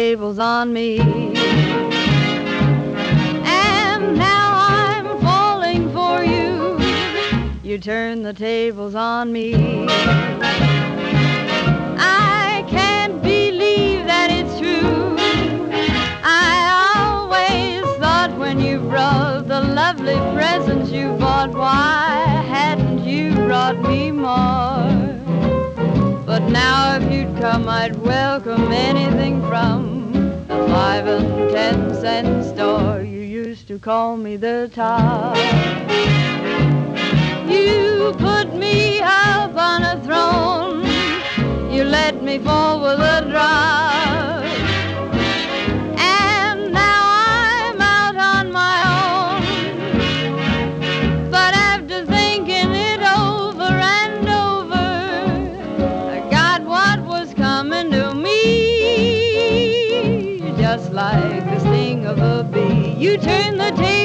tables on me. And now I'm falling for you. You turn the tables on me. I can't believe that it's true. I always thought when you brought the lovely presents you bought, why hadn't you brought me more? But now if you'd come, I'd welcome anything from the 5 and 10 cent store. You used to call me the top. You put me up on a throne. You let me fall with a drop. And now I'm out on my own. But after thinking it over and over, I got what was coming to me, just like the sting of a bee. You turn the tables